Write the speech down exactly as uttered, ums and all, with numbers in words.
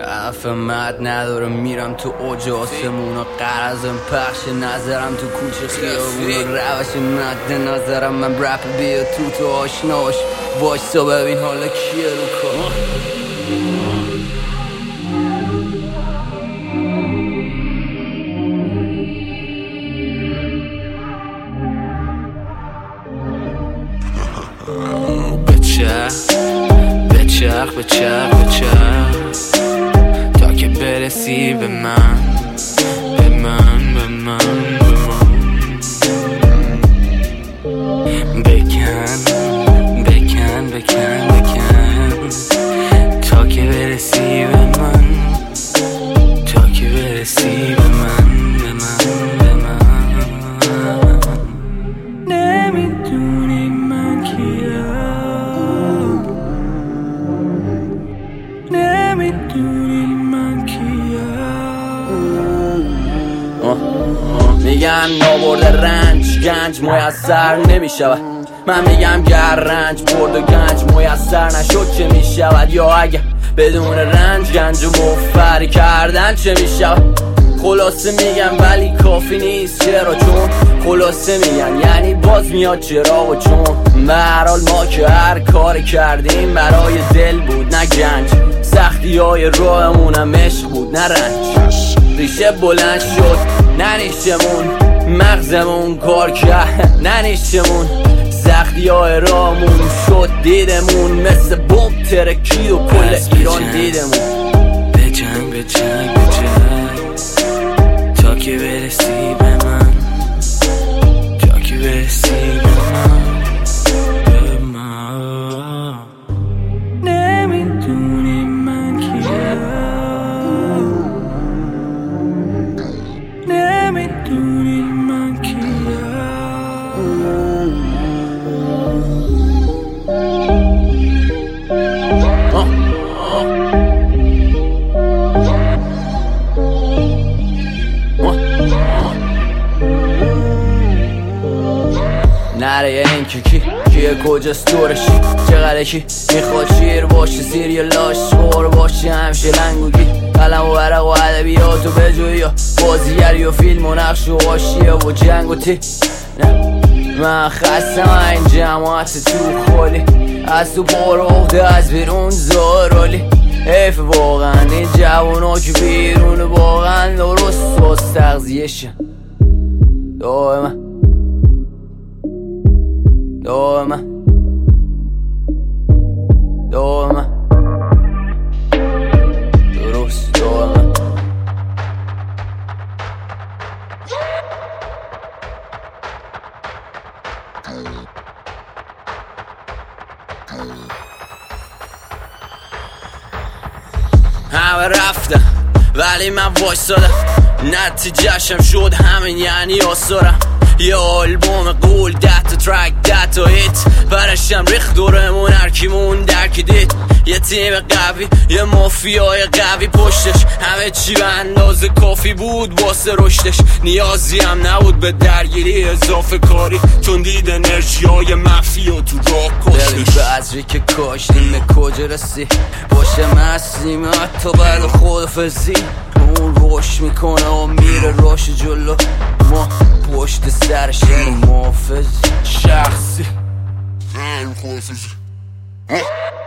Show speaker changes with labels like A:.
A: حرف مد نداره میرم تو اوج آسمون و قرضم پخش نظرم تو کوچه خیابون و روش مد نظرم من رپ بیا تو تو آشناش وایسا ببین حالا کیه رو کار بچرخ بچرخ بچرخ بچرخ تا که برسی به من به من به من به من بکن بکن بکن بکن تا که برسی به من تا که برسی به من به من به من نمیدونی من کیم نمیدونی من کیم میگن نابرده رنج گنج میسر نمیشود من میگم گر رنج برد و گنج میسر نشد چه میشود یا اگه بدون رنج گنج و مفر کردن چه میشود خلاصه میگم ولی کافی نیست چرا چون خلاصه میگن یعنی باز میاد چرا و چون به هر حال ما که هر کار کردیم برای دل بود نه گنج سختی های راهمونم عشق بود نه رنج ریشه بلند شد نه نیشمون مغزمون کار کرد نه نیشمون سختی های راهمون شد دیدمون مثل بمب ترکید و کل ایران دیدمون بجنگ بجنگ بجنگ تا که برسی به من تا که برسی به من به من نمیدونی من کیم نمیدونی من کیم نره این که کی کیه کجاست دورشی چقدر کی میخواد شیر باشه زیر یه لاش خور باشه همشه لنگوگی قلم و ورق و ادبیات و بجویی و بازیگری و فیلم و نقش و حاشیه و جنگ و تی نه من خستم این جماعت تو خالی از تو پر عقده از بیرون زارالی حیف واقعا این جوونا که بیرون واقعا درست باز تغذیهشن دائما دائما دائما درست دائما همه رفتن ولی من وایسادم نتیجهشم شد همین یعنی آثارم یه آلبوم قول ده تا ترک ده تا هیت برشم ریخت دورمون هرکیمون درکی دید یه تیم قوی یه مافیای قوی پشتش همه چی به اندازه کافی بود واسه رشدش نیازی هم نبود به درگیری اضافه کاری چون دید انرژی های مافیا تو راه کشتش بذری که کاشتیم به کجا رسی باشه مسلیم حتی بعد خودفزی اون روش میکنه و میره روش جلو ما پشت سرش محافظ شخصی